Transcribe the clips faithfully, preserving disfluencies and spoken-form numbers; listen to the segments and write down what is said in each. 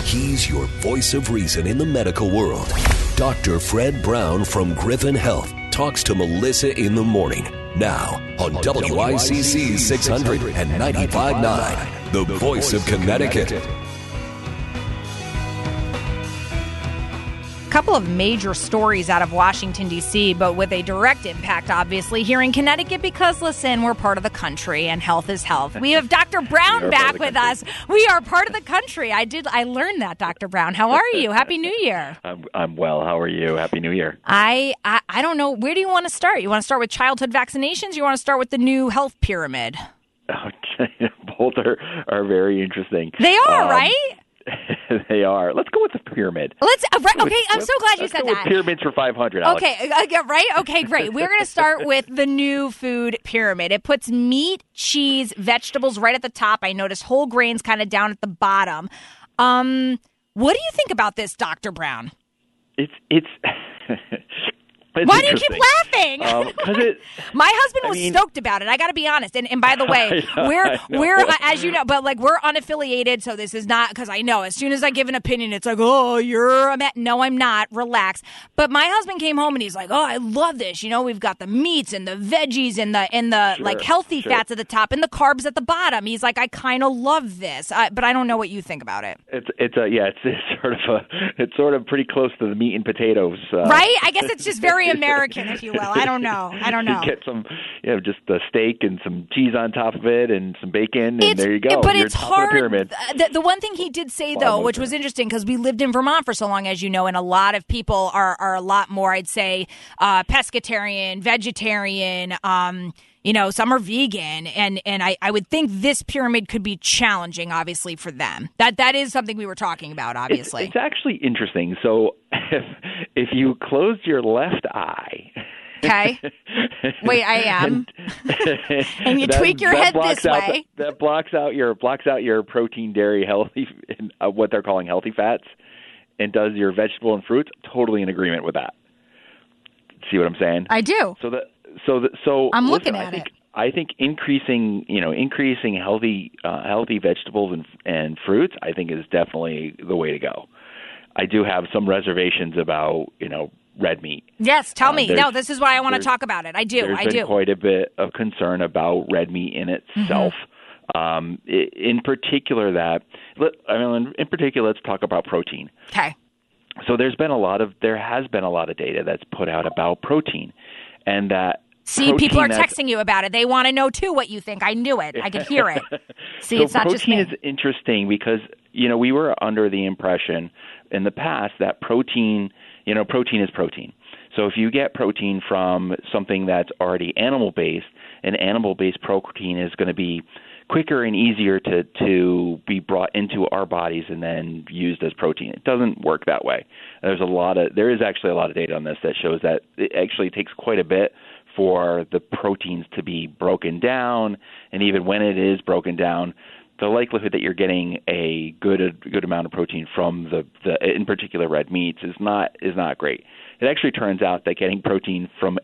He's your voice of reason in the medical world. Doctor Fred Brown from Griffin Health talks to Melissa in the morning. Now on W I C C six hundred and ninety-five point nine, the voice of Connecticut. Couple of major stories out of Washington, D C, but with a direct impact, obviously, here in Connecticut because, listen, we're part of the country and health is health. We have Doctor Brown back with us. We are part of the country. I did. I learned that, Doctor Brown. How are you? Happy New Year. I'm, I'm well. How are you? Happy New Year. I, I, I don't know. Where do you want to start? You want to start with childhood vaccinations? You want to start with the new health pyramid? Okay. Both are, are very interesting. They are, um, right? They are. Let's go with the pyramid. Let's. Uh, right, okay, I'm so glad you Let's said go that. With pyramids for five hundred. Alex. Okay, uh, right? Okay, great. We're going to start with the new food pyramid. It puts meat, cheese, vegetables right at the top. I noticed whole grains kind of down at the bottom. Um, what do you think about this, Doctor Brown? It's it's. It's Why do you keep laughing? Um, it, My husband was I mean, stoked about it. I got to be honest. And, and by the way, know, we're we're uh, as you know, but like we're unaffiliated, so this is not because I know as soon as I give an opinion, it's like, oh, you're a met. No, I'm not. Relax. But my husband came home and he's like, oh, I love this. You know, we've got the meats and the veggies and the and the sure, like healthy sure. fats at the top and the carbs at the bottom. He's like, I kind of love this, uh, but I don't know what you think about it. It's it's a yeah, it's, it's sort of a it's sort of pretty close to the meat and potatoes, uh, right? I guess it's just very American. If you will. I don't know. I don't know. You get some, you know, just a steak and some cheese on top of it and some bacon, and it's, there you go. But You're it's top hard. Of the, pyramid. The, the one thing he did say, though, which was interesting, because we lived in Vermont for so long, as you know, and a lot of people are, are a lot more, I'd say, uh, pescatarian, vegetarian, um, you know, some are vegan, and, and I, I would think this pyramid could be challenging, obviously, for them. That That is something we were talking about, obviously. It's, it's actually interesting. So if, if you close your left eye... Okay. Wait, I am. and, and you that, tweak your head this way. The, that blocks out your blocks out your protein, dairy, healthy, uh, what they're calling healthy fats, and does your vegetable and fruits. Totally in agreement with that. See what I'm saying? I do. So that so that so I'm listen, looking at I think, it. I think increasing you know increasing healthy uh, healthy vegetables and and fruits, I think, is definitely the way to go. I do have some reservations about you know. red meat. Yes, tell um, me. No, this is why I want to talk about it. I do. There's I been do. quite a bit of concern about red meat in itself. Mm-hmm. Um, in particular, that I mean, in particular, let's talk about protein. Okay. So there's been a lot of there has been a lot of data that's put out about protein, and that. See, people are texting you about it. They want to know too what you think. I knew it. I could hear it. See, so it's not just me. Protein is interesting because you know we were under the impression in the past that protein. You know, protein is protein. So if you get protein from something that's already animal-based, an animal-based protein is going to be quicker and easier to, to be brought into our bodies and then used as protein. It doesn't work that way. There's a lot of there is actually a lot of data on this that shows that it actually takes quite a bit for the proteins to be broken down, and even when it is broken down, the likelihood that you're getting a good a good amount of protein from the, the in particular red meats is not is not great. It actually turns out that getting protein from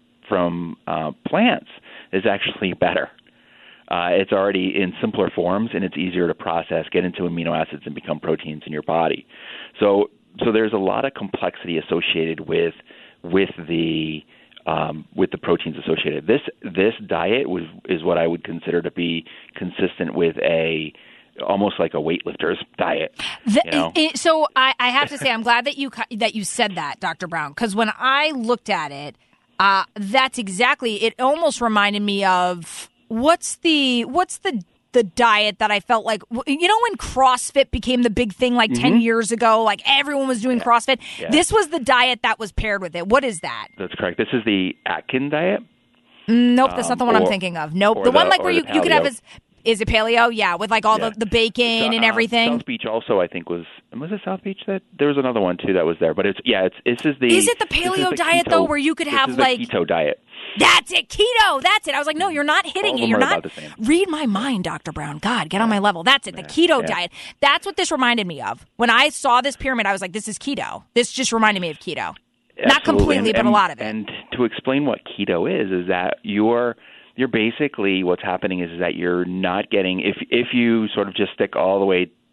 from uh, plants is actually better. Uh, it's already in simpler forms and it's easier to process, get into amino acids, and become proteins in your body. So so there's a lot of complexity associated with with the Um, with the proteins associated. This this diet was is what I would consider to be consistent with a almost like a weightlifter's diet. The, you know? it, so I, I have to say I'm glad that you that you said that, Doctor Brown, because when I looked at it, uh, that's exactly. It almost reminded me of what's the what's the the diet that I felt like, you know, when CrossFit became the big thing like mm-hmm. ten years ago, like everyone was doing yeah. CrossFit. Yeah. This was the diet that was paired with it. What is that? That's correct. This is the Atkins diet. Nope, that's um, not the one or, I'm thinking of. Nope, the, the one like where you, paleo. you could have his, is it paleo? Yeah, with like all yeah. the, the bacon uh, and everything. South Beach also, I think, was, was it South Beach that, there was another one too that was there, but it's, yeah, it's, this is the. Is it the paleo the diet keto, though, where you could have this is like. the keto diet. That's it, keto. That's it. I was like, no, you're not hitting All it. You're not. the same. Read my mind, Doctor Brown. God, get yeah. on my level. That's it, the yeah. keto yeah. diet. That's what this reminded me of. When I saw this pyramid, I was like, this is keto. This just reminded me of keto. Absolutely. Not completely, and, but and, a lot of it. And to explain what keto is, is that you're you're basically what's happening is, is that you're not getting if if you sort of just stick all the way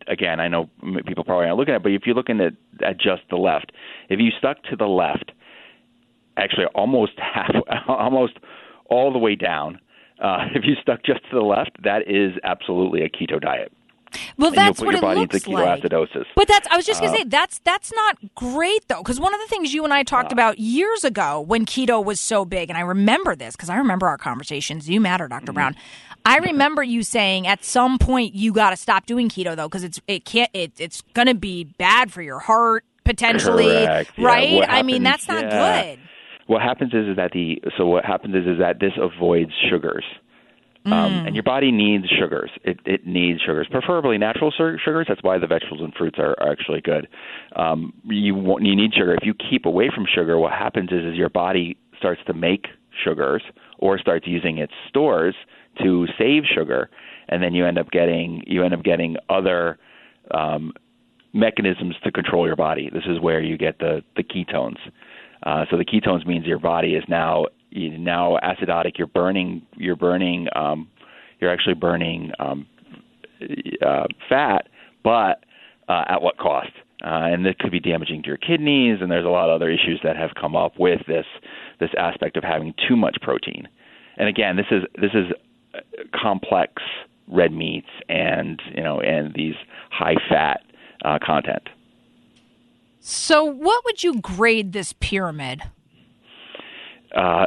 again, I know people probably aren't looking at it, but if you're looking at, at just the left, if you stuck to the left, actually almost half, almost all the way down, uh, if you stuck just to the left, that is absolutely a keto diet. Well, and that's you'll what put your it body looks into like. ketoacidosis. But that's I was just going to uh, say, that's that's not great, though, because one of the things you and I talked uh, about years ago when keto was so big, and I remember this because I remember our conversations. You matter, Doctor Mm-hmm. Brown. I remember you saying at some point you got to stop doing keto, though, because it's it can't it, it's going to be bad for your heart potentially, correct. right? Yeah, I mean, happens, that's not yeah. good. What happens is, is that the so what happens is, is that this avoids sugars. Um, mm. And your body needs sugars. It, it needs sugars, preferably natural sugars. That's why the vegetables and fruits are, are actually good. Um, you want, you need sugar. If you keep away from sugar, what happens is, is your body starts to make sugars or starts using its stores to save sugar, and then you end up getting you end up getting other um, mechanisms to control your body. This is where you get the the ketones. Uh, so the ketones means your body is now now acidotic. You're burning. You're burning. Um, you're actually burning um, uh, fat, but uh, at what cost? Uh, and this could be damaging to your kidneys. And there's a lot of other issues that have come up with this this aspect of having too much protein. And again, this is this is complex red meats and you know and these high fat uh, content. So what would you grade this pyramid? Uh,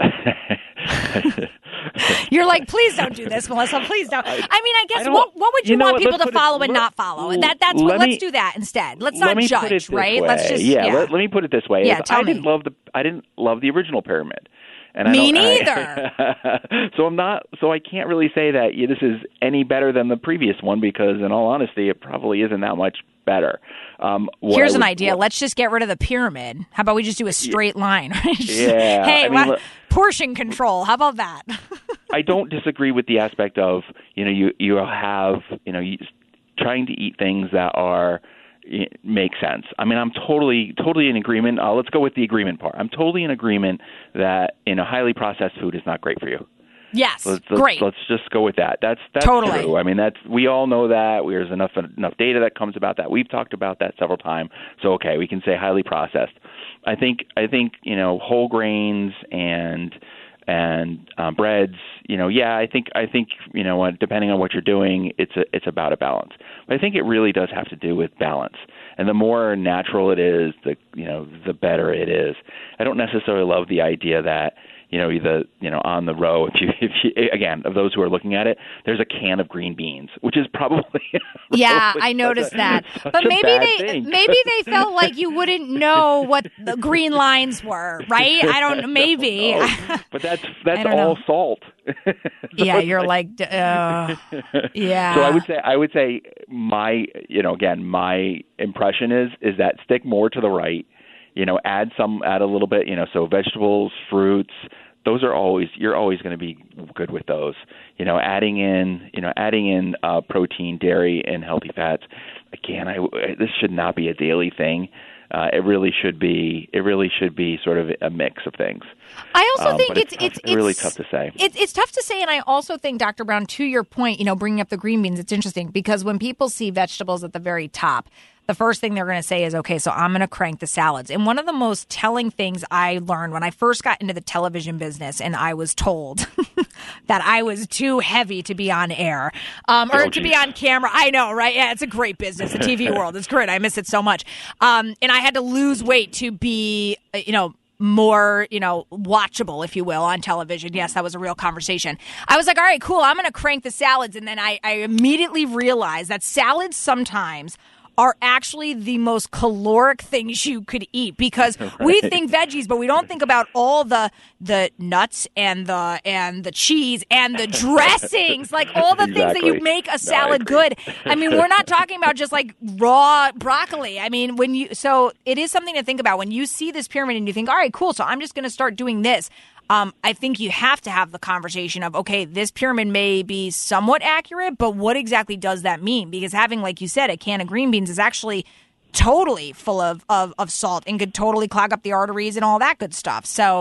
You're like, please don't do this, Melissa. Please don't. I mean, I guess I what what would you, you know want what, people to follow it, and let, not follow? That that's what. Me, let's do that instead. Let's let not me judge, put it this right? Way. Let's just yeah. yeah. Let, let me put it this way. Yeah, tell I me. didn't love the I didn't love the original pyramid. And Me I neither. I, so I'm not. So I can't really say that yeah, this is any better than the previous one because, in all honesty, it probably isn't that much better. Um, Here's would, an idea. what, Let's just get rid of the pyramid. How about we just do a straight line? yeah. Hey, I mean, what, portion control. How about that? I don't disagree with the aspect of you know you you have you know you, trying to eat things that are. It makes sense. I mean, I'm totally, totally in agreement. Uh, let's go with the agreement part. I'm totally in agreement that you know highly processed food is not great for you. Yes, let's, let's, great. Let's just go with that. That's that's totally true. I mean, that's we all know that. There's enough enough data that comes about that. We've talked about that several times. So okay, we can say highly processed. I think I think you know whole grains and and um, breads. You know, yeah, I think I think you know depending on what you're doing, it's a, it's about a balance. But I think it really does have to do with balance. And the more natural it is, the you know the better it is. I don't necessarily love the idea that you know the you know on the row if you if you again of those who are looking at it, there's a can of green beans, which is probably yeah, I noticed a, that. But maybe they thing. maybe they felt like you wouldn't know what the green lines were, right? I don't maybe. No, but that's that's all know. salt. so yeah, you're like, like uh, yeah. So I would say I would say my you know again my impression is is that stick more to the right. You know, add some, add a little bit. You know, so vegetables, fruits. Those are always you're always going to be good with those. You know, adding in you know adding in uh, protein, dairy, and healthy fats. Again, I this should not be a daily thing. Uh, it really should be. It really should be sort of a mix of things. I also um, think it's it's tough, it's, it's really tough to say. It's it's tough to say, and I also think, Doctor Brown, to your point, you know, bringing up the green beans, it's interesting because when people see vegetables at the very top, the first thing they're going to say is, okay, so I'm going to crank the salads. And one of the most telling things I learned when I first got into the television business and I was told that I was too heavy to be on air um, or oh, to be on camera. I know, right? Yeah, it's a great business, the T V world. It's great. I miss it so much. Um, and I had to lose weight to be, you know, more, you know, watchable, if you will, on television. Yes, that was a real conversation. I was like, all right, cool. I'm going to crank the salads. And then I, I immediately realized that salads sometimes are actually the most caloric things you could eat because right. we think veggies, but we don't think about all the the nuts and the and the cheese and the dressings, like all the exactly. things that you make a salad no, I good. I mean, we're not talking about just like raw broccoli. I mean, when you so it is something to think about when you see this pyramid and you think, all right, cool, so I'm just going to start doing this. Um, I think you have to have the conversation of, okay, this pyramid may be somewhat accurate, but what exactly does that mean? Because having, like you said, a can of green beans is actually totally full of, of, of salt and could totally clog up the arteries and all that good stuff. So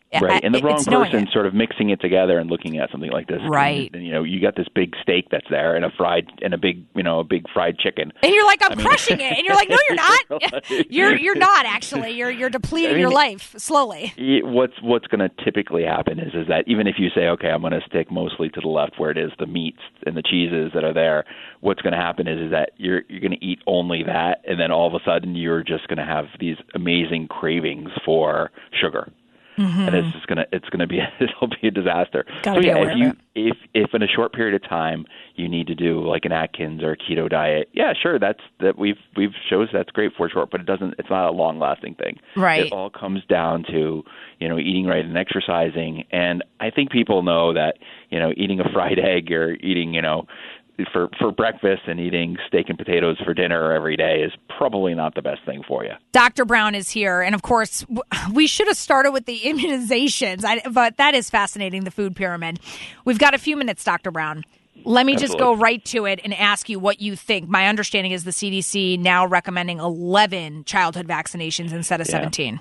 Right, and the wrong knowing person it. sort of mixing it together and looking at something like this. Right. And, you know, you got this big steak that's there and a fried and a big, you know, a big fried chicken. And you're like, I'm I mean, crushing it. And you're like, no, you're not. you're you're not actually. You're you're depleting I mean, your life slowly. What's what's going to typically happen is is that even if you say, okay, I'm going to stick mostly to the left where it is the meats and the cheeses that are there, what's going to happen is is that you're you're going to eat only that, and then all of a sudden you're just going to have these amazing cravings for sugar. Mm-hmm. And it's just gonna it's gonna be it'll be a disaster. Gotta so yeah, be aware if you of it. if if in a short period of time you need to do like an Atkins or a keto diet, yeah, sure, that's that we've we've shows that's great for short, but it doesn't it's not a long lasting thing. Right. It all comes down to, you know, eating right and exercising. And I think people know that, you know, eating a fried egg or eating, you know, for for breakfast and eating steak and potatoes for dinner every day is probably not the best thing for you. Doctor Brown is here, and of course, w- we should have started with the immunizations, I, but that is fascinating, the food pyramid. We've got a few minutes, Doctor Brown. Let me Absolutely. just go right to it and ask you what you think. My understanding is the C D C now recommending eleven childhood vaccinations instead of Yeah. seventeen.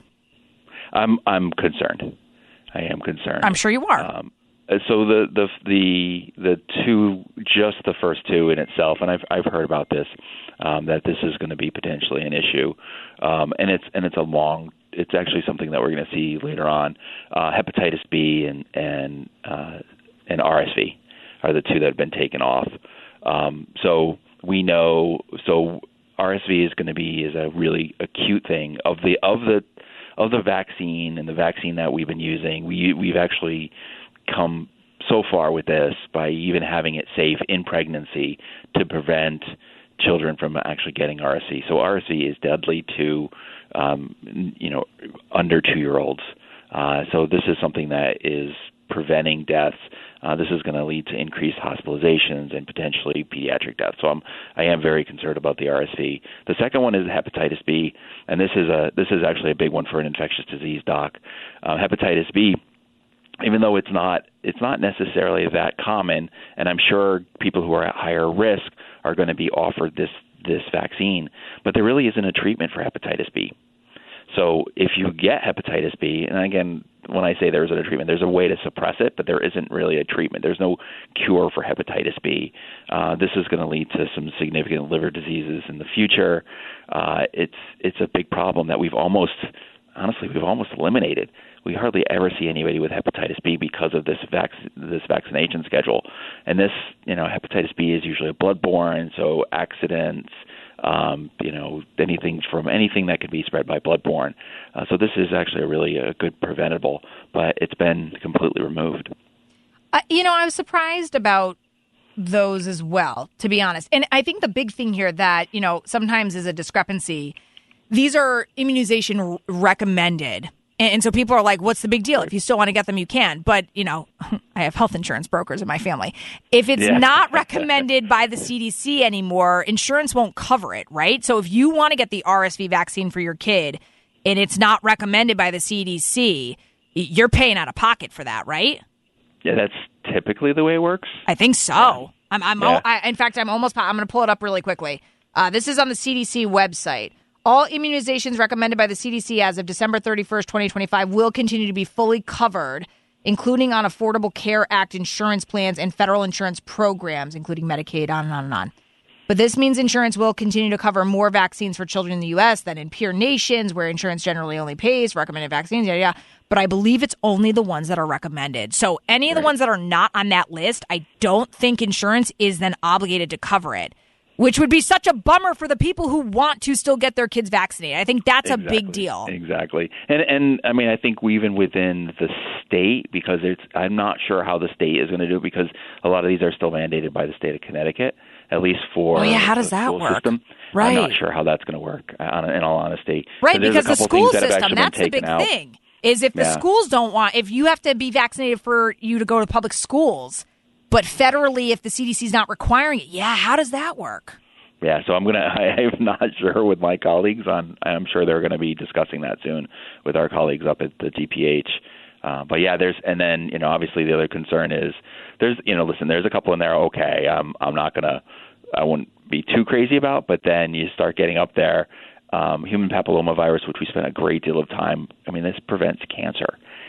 I'm I'm concerned. I am concerned. I'm sure you are. Um, So the, the the the two, just the first two in itself, and I've I've heard about this, um, that this is going to be potentially an issue, um, and it's and it's a long. It's actually something that we're going to see later on. Uh, hepatitis B and and uh, and R S V are the two that have been taken off. Um, so we know. So R S V is going to be is a really acute thing of the of the of the vaccine and the vaccine that we've been using. We we've actually come so far with this by even having it safe in pregnancy to prevent children from actually getting R S V. So R S V is deadly to, um, you know, under two-year-olds. Uh, so this is something that is preventing deaths. Uh, this is going to lead to increased hospitalizations and potentially pediatric deaths. So I'm, I am very concerned about the R S V. The second one is hepatitis B, and this is a this is actually a big one for an infectious disease doc. Uh, hepatitis B, even though it's not it's not necessarily that common, and I'm sure people who are at higher risk are going to be offered this this vaccine, but there really isn't a treatment for hepatitis B. So if you get hepatitis B, and again, when I say there isn't a treatment, there's a way to suppress it, but there isn't really a treatment. There's no cure for hepatitis B. Uh, this is going to lead to some significant liver diseases in the future. Uh, it's it's a big problem that we've almost, honestly, we've almost eliminated. We hardly ever see anybody with hepatitis B because of this vac- this vaccination schedule. And this, you know, hepatitis B is usually bloodborne, so accidents, um, you know, anything from anything that could be spread by bloodborne. Uh, so this is actually a really a good preventable, but it's been completely removed. Uh, you know, I was surprised about those as well, to be honest. And I think the big thing here that, you know, sometimes is a discrepancy. These are immunization r- recommended. And so people are like, what's the big deal? If you still want to get them, you can. But, you know, I have health insurance brokers in my family. If it's Yeah. not recommended by the C D C anymore, insurance won't cover it, right? So if you want to get the R S V vaccine for your kid and it's not recommended by the C D C, you're paying out of pocket for that, right? Yeah, that's typically the way it works. I think so. Yeah. I'm, I'm yeah. I, in fact, I'm almost, I'm going to pull it up really quickly. Uh, this is on the C D C website. All immunizations recommended by the C D C as of December thirty-first, twenty twenty-five will continue to be fully covered, including on Affordable Care Act insurance plans and federal insurance programs, including Medicaid, on and on and on. But this means insurance will continue to cover more vaccines for children in the U S than in peer nations, where insurance generally only pays for recommended vaccines, yada, yada. But I believe it's only the ones that are recommended. So any of the Right. ones that are not on that list, I don't think insurance is then obligated to cover it, which would be such a bummer for the people who want to still get their kids vaccinated. I think that's Exactly. a big deal. Exactly. And, and I mean, I think we, even within the state, because it's, I'm not sure how the state is going to do it, because a lot of these are still mandated by the state of Connecticut, at least for Oh, yeah, how does the that school work? system. Right. I'm not sure how that's going to work, on, in all honesty. Right, So there's because a the couple school things that have system, actually been that's the taken big out. thing, is if the Yeah. schools don't want, if you have to be vaccinated for you to go to public schools, but federally, if the C D C is not requiring it, yeah, how does that work? Yeah, so I'm gonna. I'm not sure with my colleagues on. I'm sure they're going to be discussing that soon with our colleagues up at the D P H. Uh, but yeah, there's and then you know obviously the other concern is there's you know listen there's a couple in there. Okay, I'm I'm not gonna. I wouldn't be too crazy about. But then you start getting up there. Um, human papillomavirus, which we spent a great deal of time. I mean, this prevents cancer,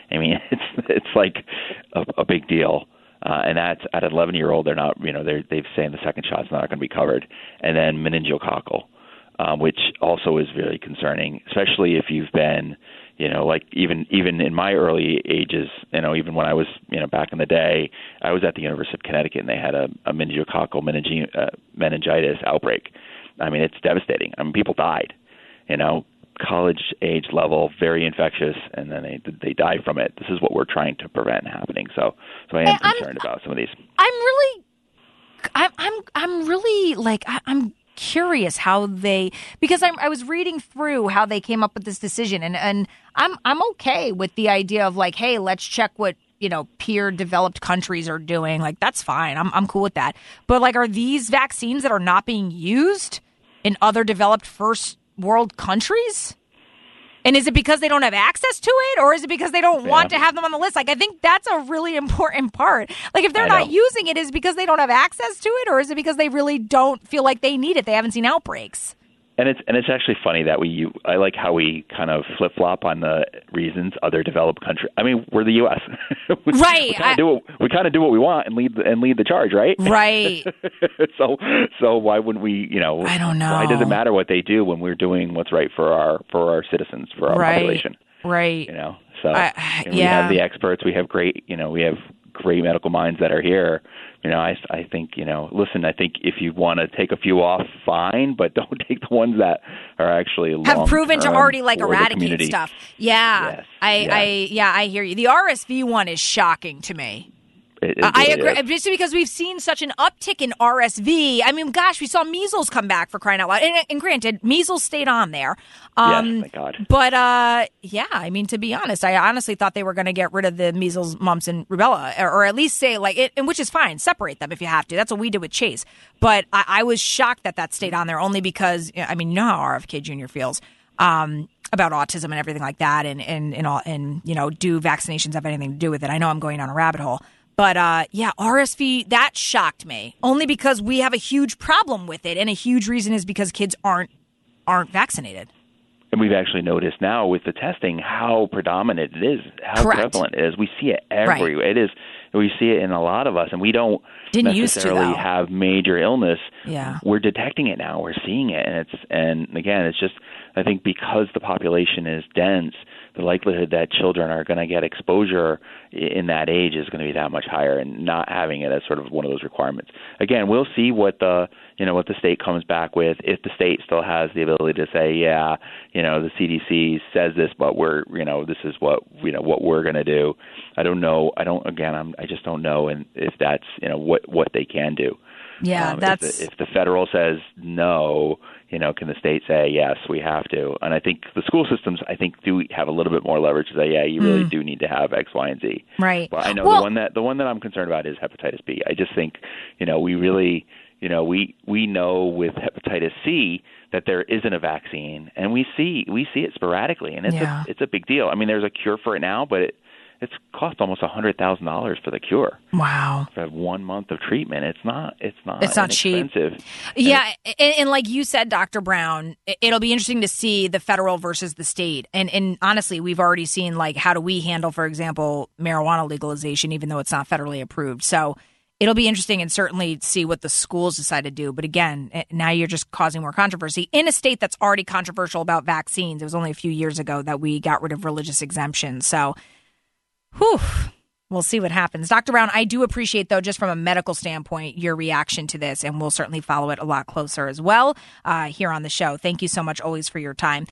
I mean, it's it's like a, a big deal. Uh, and that's at an eleven-year-old, they're not, you know, they're, they've saying the second shot's not going to be covered. And then meningococcal, um, which also is very concerning, especially if you've been, you know, like even even in my early ages, you know, even when I was, you know, back in the day, I was at the University of Connecticut and they had a, a meningococcal meningi- uh, meningitis outbreak. I mean, it's devastating. I mean, people died, you know. College age level, very infectious, and then they they die from it. This is what we're trying to prevent happening. So, so I am I'm, concerned about some of these. I'm really, I'm I'm I'm really like I, I'm curious how they because I'm I was reading through how they came up with this decision, and and I'm I'm okay with the idea of like, hey, let's check what you know peer developed countries are doing. Like that's fine. I'm I'm cool with that. But like, are these vaccines that are not being used in other developed first world countries? And is it because they don't have access to it, or is it because they don't yeah. want to have them on the list? Like, I think that's a really important part. Like, if they're not using it, is it because they don't have access to it, or is it because they really don't feel like they need it? They haven't seen outbreaks. And it's and it's actually funny that we you, I like how we kind of flip flop on the reasons other developed countries. I mean, we're the U S we, right? We kind of do what we kind of do what we want and lead the, and lead the charge, right? Right. so so why wouldn't we? You know, I don't know. Why does it matter what they do when we're doing what's right for our for our citizens, for our right. population? Right. You know. So I, and yeah. we have the experts. We have great. You know, we have great medical minds that are here. You know, I, I think, you know, listen, I think if you want to take a few off, fine, but don't take the ones that are actually have proven to already like for eradicate stuff. Yeah. Yes. I, yes. I, yeah, I hear you. The R S V one is shocking to me. It, it uh, I really agree, is. just because we've seen such an uptick in R S V. I mean, gosh, we saw measles come back for crying out loud. And, and granted, measles stayed on there. Um, yes, thank God. But uh, yeah, I mean, to be honest, I honestly thought they were going to get rid of the measles, mumps, and rubella, or, or at least say like, it, and which is fine, separate them if you have to. That's what we did with Chase. But I, I was shocked that that stayed on there only because, I mean, you know how R F K Junior feels. Um, about autism and everything like that, and and and, all, and you know, do vaccinations have anything to do with it? I know I'm going down a rabbit hole. But, uh, yeah, R S V, that shocked me, only because we have a huge problem with it, and a huge reason is because kids aren't aren't vaccinated. And we've actually noticed now with the testing how predominant it is, how Correct. prevalent it is. We see it everywhere. Right. It is. We see it in a lot of us, and we don't Didn't necessarily used to, have major illness. Yeah. We're detecting it now. We're seeing it, and it's and again, it's just I think because the population is dense, the likelihood that children are going to get exposure in that age is going to be that much higher, and not having it as sort of one of those requirements. Again, we'll see what the you know what the state comes back with. If the state still has the ability to say, yeah, you know, the C D C says this, but we're you know this is what you know what we're going to do. I don't know. I don't. Again, I'm. I just don't know, and if that's you know what what they can do. Yeah, um, that's if the, if the federal says no. You know, can the state say, yes, we have to? And I think the school systems, I think, do have a little bit more leverage to say, yeah, you really mm. do need to have X, Y, and Z. Right. But I know well, the one that the one that I'm concerned about is hepatitis B. I just think, you know, we really, you know, we we know with hepatitis C that there isn't a vaccine, and we see we see it sporadically, and it's yeah. a, it's a big deal. I mean, there's a cure for it now, but it it's cost almost a hundred thousand dollars for the cure. Wow! For one month of treatment, it's not. It's not. It's not cheap. Yeah, and, and like you said, Doctor Brown, it'll be interesting to see the federal versus the state. And and honestly, we've already seen like how do we handle, for example, marijuana legalization, even though it's not federally approved. So it'll be interesting, and certainly see what the schools decide to do. But again, now you're just causing more controversy in a state that's already controversial about vaccines. It was only a few years ago that we got rid of religious exemptions. So. Whew. We'll see what happens. Doctor Brown, I do appreciate, though, just from a medical standpoint, your reaction to this, and we'll certainly follow it a lot closer as well uh, here on the show. Thank you so much always for your time.